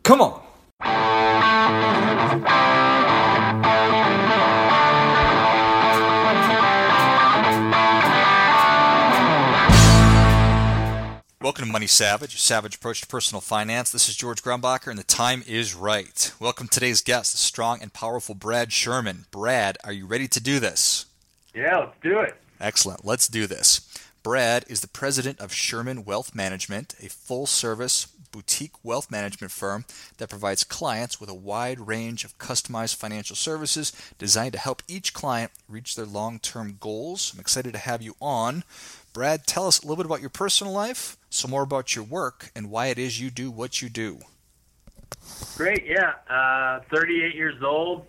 Come on. Welcome to Money Savage, a savage approach to personal finance. This is George Grumbacher, and the time is right. Welcome to today's guest, the strong and powerful Brad Sherman. Brad, are you ready to do this? Yeah, let's do it. Excellent. Let's do this. Brad is the president of Sherman Wealth Management, a full-service boutique wealth management firm that provides clients with a wide range of customized financial services designed to help each client reach their long-term goals. I'm excited to have you on. Brad, tell us a little bit about your personal life, some more about your work, and why it is you do what you do. Great, yeah. 38 years old,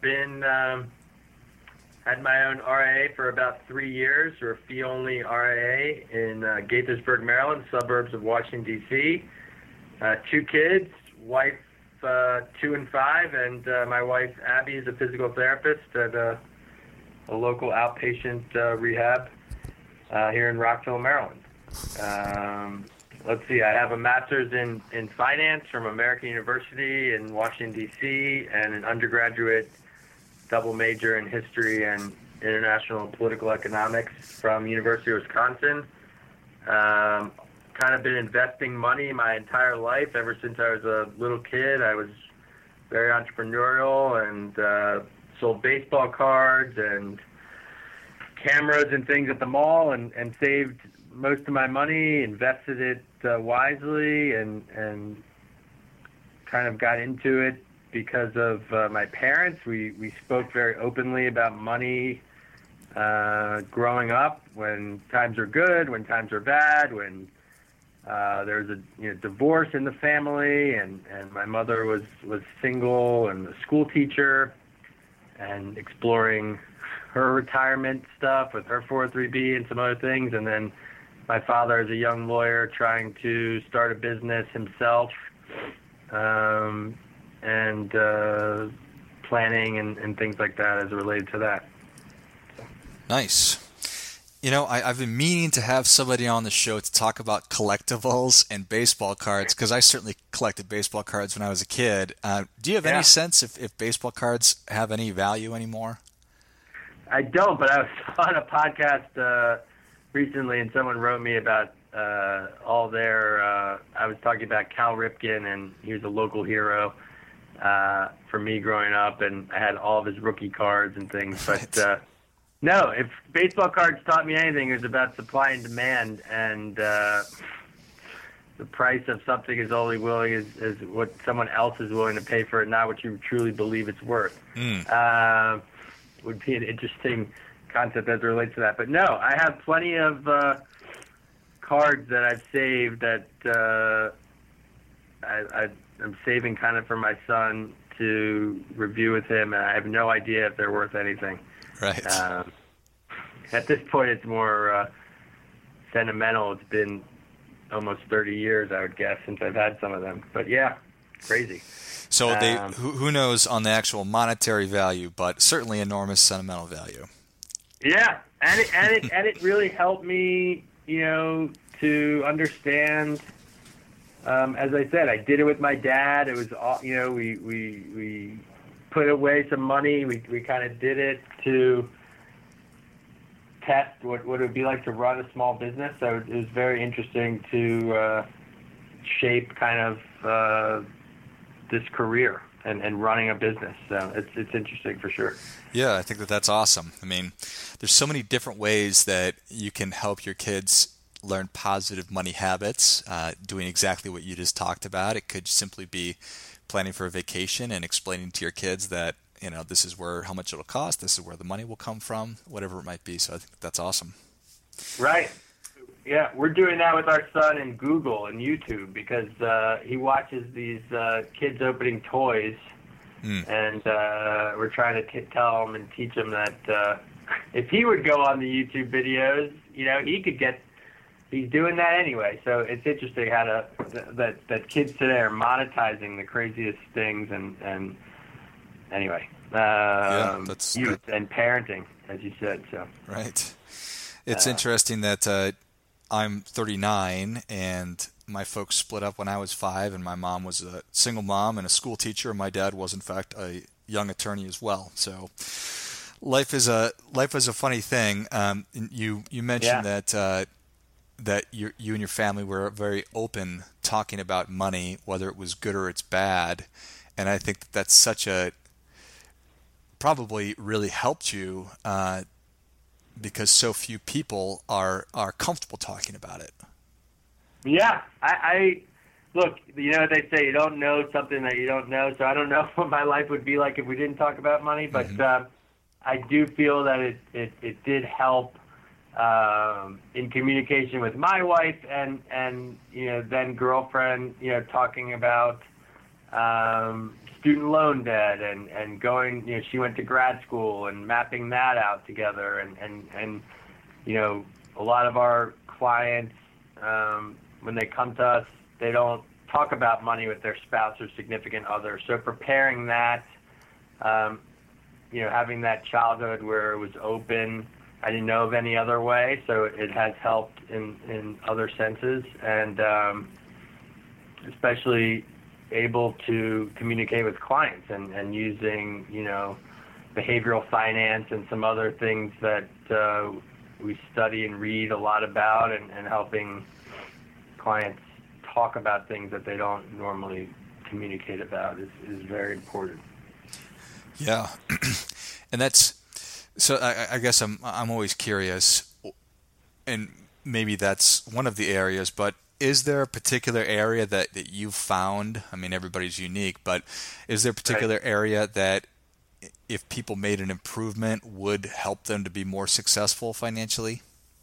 had my own RIA for about 3 years, or a fee-only RIA in Gaithersburg, Maryland, suburbs of Washington, D.C. 2 kids, wife 2 and 5, and my wife Abby is a physical therapist at a local outpatient rehab here in Rockville, Maryland. Let's see, I have a master's in finance from American University in Washington, D.C., and an undergraduate double major in history and international and political economics from University of Wisconsin. Kind of been investing money my entire life. Ever since I was a little kid, I was very entrepreneurial and sold baseball cards and cameras and things at the mall, and saved most of my money, invested it wisely, and kind of got into it because of my parents. We spoke very openly about money growing up, when times are good, when times are bad, when there was a divorce in the family, and my mother was single and a school teacher and exploring her retirement stuff with her 403B and some other things, and then my father is a young lawyer trying to start a business himself, and planning and things like that as related to that. Nice. You know, I've been meaning to have somebody on the show to talk about collectibles and baseball cards, because I certainly collected baseball cards when I was a kid. Do you have any sense if baseball cards have any value anymore? I don't, but I was on a podcast recently, and someone wrote me about all their I was talking about Cal Ripken, and he was a local hero for me growing up, and I had all of his rookie cards and things. But no, if baseball cards taught me anything, it was about supply and demand, and the price of something is only willing is what someone else is willing to pay for it, not what you truly believe it's worth. Would be an interesting concept as it relates to that. But no, I have plenty of cards that I've saved that I'm saving kind of for my son to review with him, and I have no idea if they're worth anything. Right. At this point, it's more sentimental. It's been almost 30 years, I would guess, since I've had some of them. But yeah, crazy. So who knows on the actual monetary value, but certainly enormous sentimental value. Yeah, and it really helped me, to understand. As I said, I did it with my dad. It was all, we put away some money. We kind of did it to test what it would be like to run a small business. So it was very interesting to shape kind of this career and running a business. So it's interesting for sure. Yeah, I think that's awesome. I mean, there's so many different ways that you can help your kids learn positive money habits, doing exactly what you just talked about. It could simply be planning for a vacation and explaining to your kids that, this is how much it'll cost, this is where the money will come from, whatever it might be. So I think that's awesome. Right. Yeah, we're doing that with our son in Google and YouTube, because he watches these kids opening toys, and we're trying to tell him and teach him that if he would go on the YouTube videos, he could get. He's doing that anyway, so it's interesting how that kids today are monetizing the craziest things, and anyway, youth and parenting, as you said. So right, it's interesting that I'm 39, and my folks split up when I was 5, and my mom was a single mom and a school teacher, and my dad was in fact a young attorney as well. So life is a funny thing. You mentioned that you and your family were very open talking about money, whether it was good or it's bad, and I think that's such a probably really helped you because so few people are comfortable talking about it. Yeah, I look. You know what they say: you don't know something that you don't know. So I don't know what my life would be like if we didn't talk about money, but I do feel that it did help in communication with my wife and then girlfriend, talking about student loan debt and going, she went to grad school and mapping that out together and a lot of our clients, when they come to us, they don't talk about money with their spouse or significant other. So preparing that, having that childhood where it was open, I didn't know of any other way, so it has helped in other senses, and especially able to communicate with clients and using, behavioral finance and some other things that we study and read a lot about, and helping clients talk about things that they don't normally communicate about is very important. Yeah, and that's so. I guess I'm always curious, and maybe that's one of the areas. But is there a particular area that you've found? I mean, everybody's unique, but is there a particular area that, if people made an improvement, would help them to be more successful financially?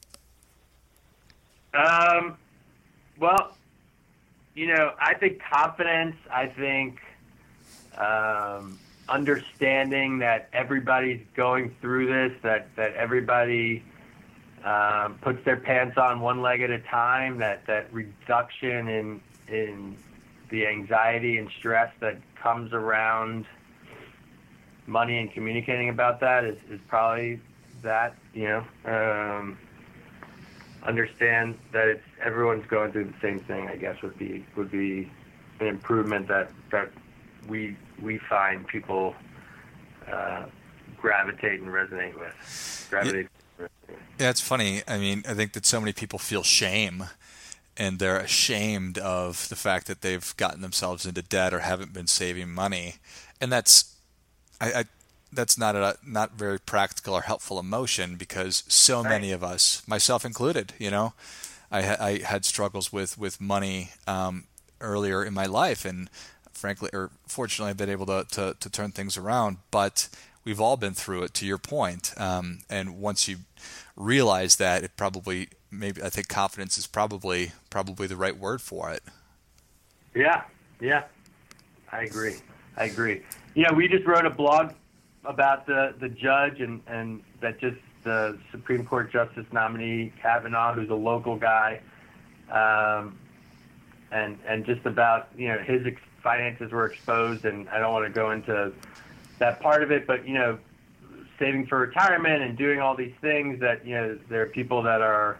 Well, I think confidence. I think understanding that everybody's going through this, that everybody puts their pants on one leg at a time, that reduction in the anxiety and stress that comes around money and communicating about that is probably that, understand that everyone's going through the same thing, I guess would be an improvement that we find people gravitate and resonate with. Yeah, it's funny. I mean, I think that so many people feel shame, and they're ashamed of the fact that they've gotten themselves into debt or haven't been saving money, and that's not very practical or helpful emotion, because so many of us, myself included, I had struggles with money earlier in my life, and frankly, or fortunately, I've been able to turn things around. But we've all been through it, to your point. And once you realize that, I think confidence is probably the right word for it. Yeah, I agree. We just wrote a blog about the judge and that just the Supreme Court Justice nominee Kavanaugh, who's a local guy, and just about his finances were exposed, and I don't want to go into that part of it, but saving for retirement and doing all these things that there are people that are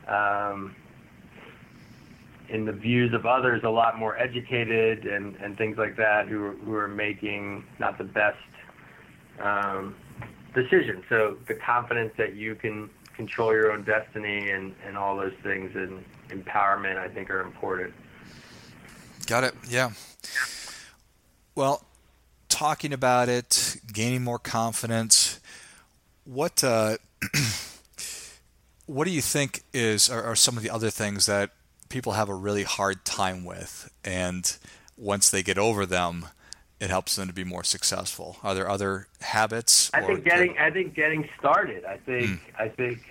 in the views of others a lot more educated and things like that, who are making not the best decisions. So the confidence that you can control your own destiny and all those things and empowerment, I think, are important. Got it. Yeah. Well, talking about it, gaining more confidence, what do you think are some of the other things that people have a really hard time with, and once they get over them, it helps them to be more successful? Are there other habits? I think getting started. I think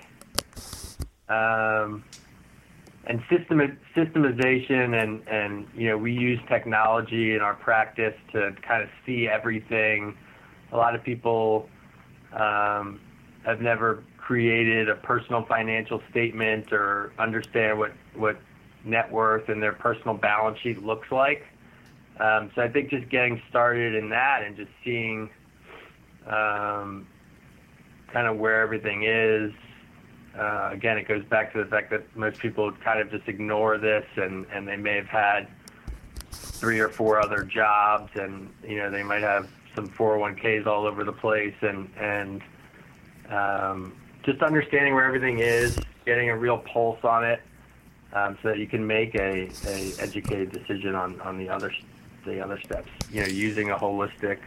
and systemization and we use technology in our practice to kind of see everything. A lot of people have never created a personal financial statement or understand what net worth and their personal balance sheet looks like. So I think just getting started in that and just seeing kind of where everything is again, it goes back to the fact that most people kind of just ignore this, and they may have had 3 or 4 other jobs, and they might have some 401ks all over the place, and just understanding where everything is, getting a real pulse on it, so that you can make a educated decision on the other steps. Using a holistic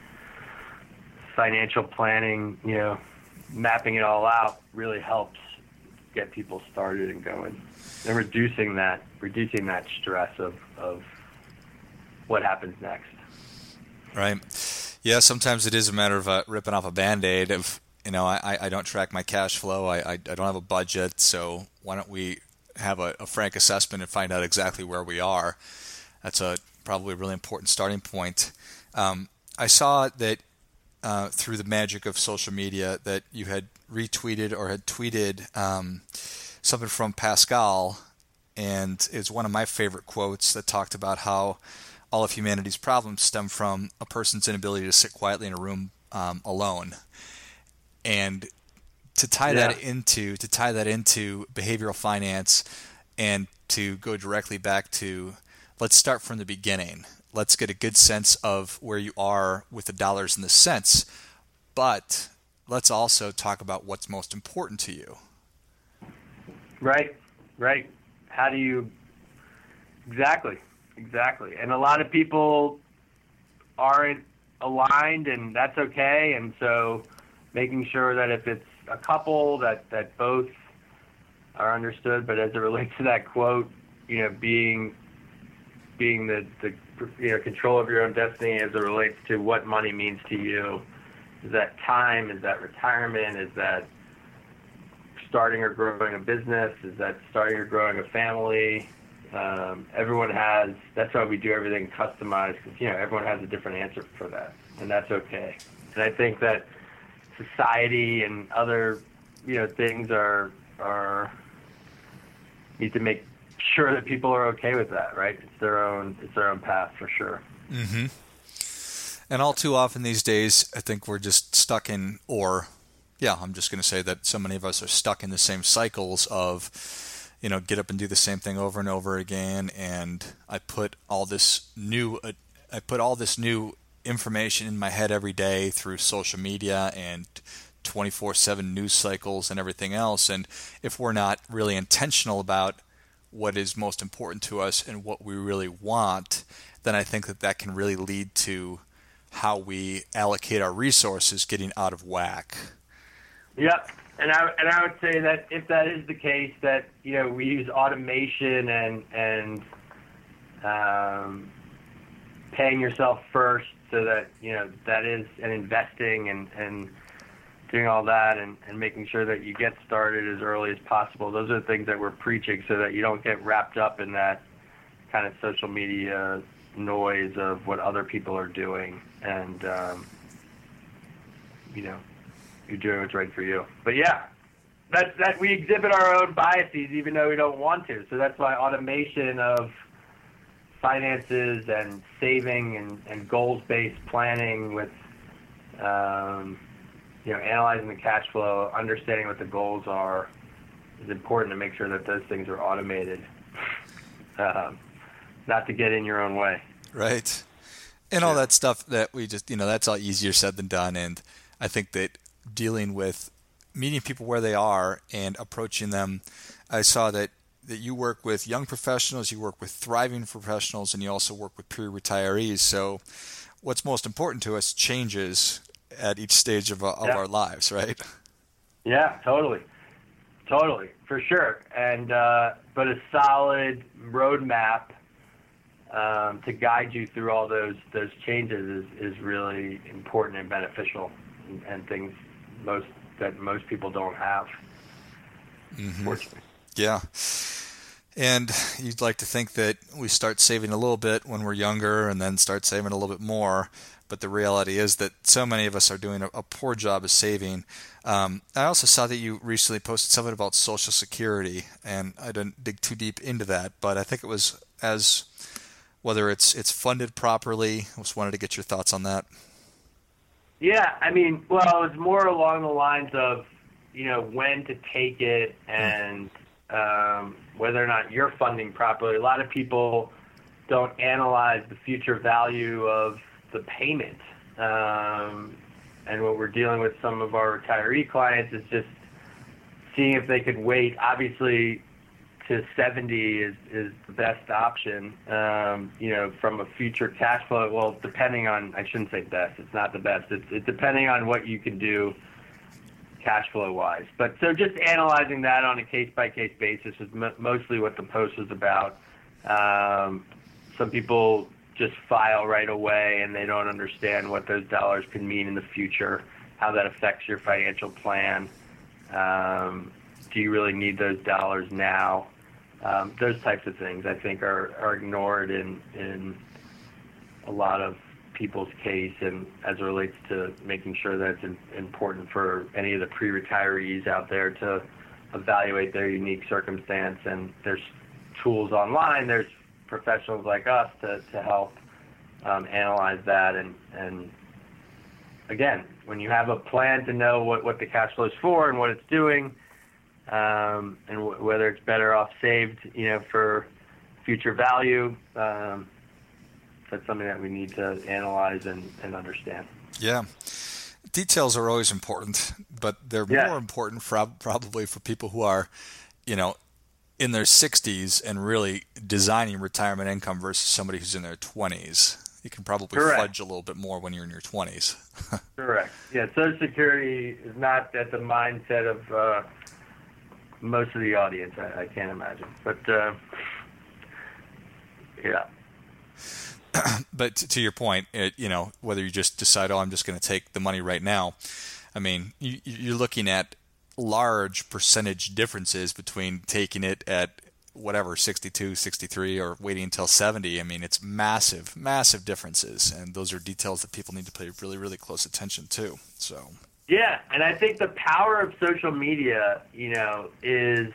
financial planning, mapping it all out really helps get people started and going, and reducing that stress of what happens next. Right. Yeah, sometimes it is a matter of ripping off a Band-Aid of, I don't track my cash flow. I don't have a budget. So why don't we have a frank assessment and find out exactly where we are? That's probably a really important starting point. I saw that through the magic of social media that you had retweeted or had tweeted something from Pascal, and it's one of my favorite quotes that talked about how all of humanity's problems stem from a person's inability to sit quietly in a room alone. And to tie that into behavioral finance, and to go directly back to, let's start from the beginning. Let's get a good sense of where you are with the dollars and the cents, but let's also talk about what's most important to you. Right. How do you exactly? And a lot of people aren't aligned, and that's okay. And so making sure that if it's a couple that both are understood, but as it relates to that quote, being the control of your own destiny as it relates to what money means to you. Is that time? Is that retirement? Is that starting or growing a business? Is that starting or growing a family? Everyone has. That's why we do everything customized, because everyone has a different answer for that, and that's okay. And I think that society and other things are need to make sure that people are okay with that, right? It's their own path for sure. Mm-hmm. And all too often these days, I think we're just stuck in, I'm just going to say that so many of us are stuck in the same cycles of, get up and do the same thing over and over again. And I put all this new information in my head every day through social media and 24/7 news cycles and everything else. And if we're not really intentional about what is most important to us and what we really want, then I think that can really lead to how we allocate our resources getting out of whack. Yep. And I would say that if that is the case, that we use automation and paying yourself first, so that that is, and investing and doing all that, and making sure that you get started as early as possible. Those are the things that we're preaching, so that you don't get wrapped up in that kind of social media noise of what other people are doing, and you're doing what's right for you. But that we exhibit our own biases even though we don't want to. So that's why automation of finances and saving and goals-based planning with analyzing the cash flow, understanding what the goals are, is important to make sure that those things are automated, not to get in your own way. Right. And all that stuff that we just, that's all easier said than done. And I think that dealing with meeting people where they are and approaching them, I saw that you work with young professionals, you work with thriving professionals, and you also work with peer retirees. So what's most important to us changes at each stage of our lives, right? Yeah, totally, for sure. And but a solid roadmap to guide you through all those changes is really important and beneficial, and things that most people don't have. Mm-hmm. Yeah. And you'd like to think that we start saving a little bit when we're younger and then start saving a little bit more. But the reality is that so many of us are doing a poor job of saving. I also saw that you recently posted something about Social Security, and I didn't dig too deep into that, but I think it was whether it's funded properly. I just wanted to get your thoughts on that. Yeah, it was more along the lines of when to take it and whether or not you're funding properly. A lot of people don't analyze the future value of the payment. And what we're dealing with some of our retiree clients is just seeing if they could wait. Obviously, to 70 is the best option, from a future cash flow. Well, depending on, I shouldn't say best, it's not the best. It's depending on what you can do cash flow wise. But so just analyzing that on a case-by-case basis is mostly what the post was about. Some people just file right away and they don't understand what those dollars can mean in the future, how that affects your financial plan. Do you really need those dollars now? Those types of things I think are ignored in a lot of people's case, and as it relates to making sure that it's important for any of the pre-retirees out there to evaluate their unique circumstance. And there's tools online, there's professionals like us to help analyze that. And again, when you have a plan to know what the cash flow is for and what it's doing, and whether it's better off saved, for future value, that's something that we need to analyze and understand. Yeah. Details are always important, but they're more important probably for people who are, in their 60s and really designing retirement income versus somebody who's in their 20s. You can probably fudge a little bit more when you're in your 20s. Correct. Yeah, Social Security is not at the mindset of most of the audience, I can't imagine. But, yeah. But to your point, whether you just decide, I'm just going to take the money right now, I mean, you're looking at large percentage differences between taking it at whatever, 62, 63, or waiting until 70. I mean, it's massive, massive differences. And those are details that people need to pay really, really close attention to. So. Yeah, and I think the power of social media, is,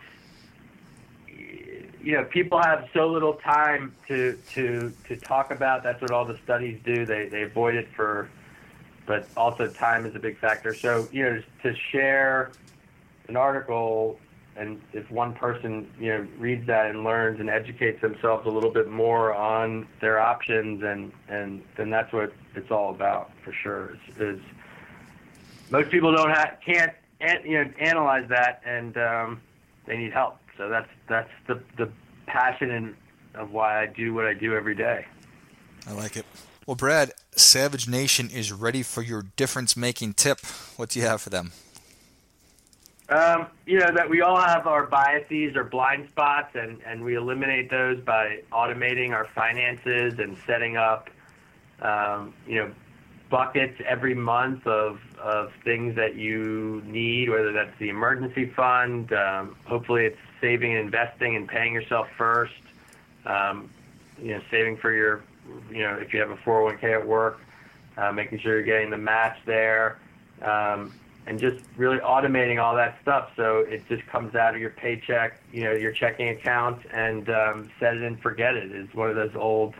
people have so little time to talk about. That's what all the studies do. They avoid it but also time is a big factor. So, to share an article, and if one person, reads that and learns and educates themselves a little bit more on their options, and then that's what it's all about for sure. Is most people can't analyze that, and they need help. So that's the passion of why I do what I do every day. I like it. Well, Brad, Savage Nation is ready for your difference-making tip. What do you have for them? That we all have our biases or blind spots, and we eliminate those by automating our finances and setting up, buckets every month of things that you need, whether that's the emergency fund, hopefully it's saving and investing and paying yourself first, saving for your, if you have a 401k at work, making sure you're getting the match there, and just really automating all that stuff so it just comes out of your paycheck, your checking account, and set it and forget it is one of those old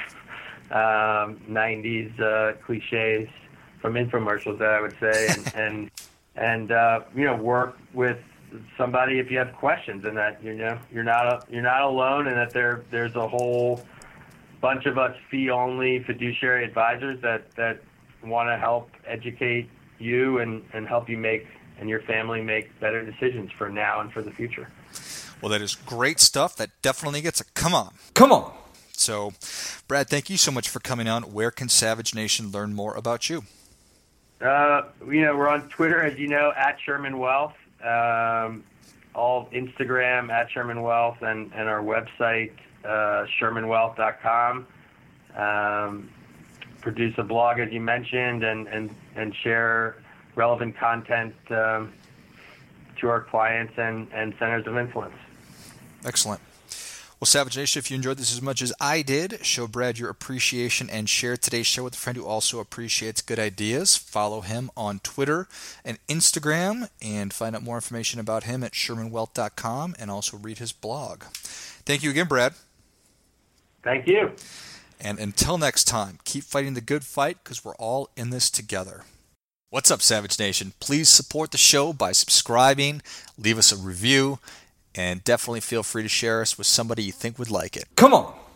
90s cliches from infomercials that I would say, and work with somebody if you have questions, and that you're not alone, and that there's a whole bunch of us fee-only fiduciary advisors that want to help educate you and help you make and your family make better decisions for now and for the future. Well, that is great stuff. That definitely gets a come on. So, Brad, thank you so much for coming on. Where can Savage Nation learn more about you? We're on Twitter, as you know, at Sherman Wealth, all Instagram at Sherman Wealth, and our website, shermanwealth.com. Produce a blog, as you mentioned, and share relevant content to our clients and centers of influence. Excellent. Well, Savage Nation, if you enjoyed this as much as I did, show Brad your appreciation and share today's show with a friend who also appreciates good ideas. Follow him on Twitter and Instagram, and find out more information about him at shermanwealth.com, and also read his blog. Thank you again, Brad. Thank you. And until next time, keep fighting the good fight, because we're all in this together. What's up, Savage Nation? Please support the show by subscribing, leave us a review, and definitely feel free to share us with somebody you think would like it. Come on.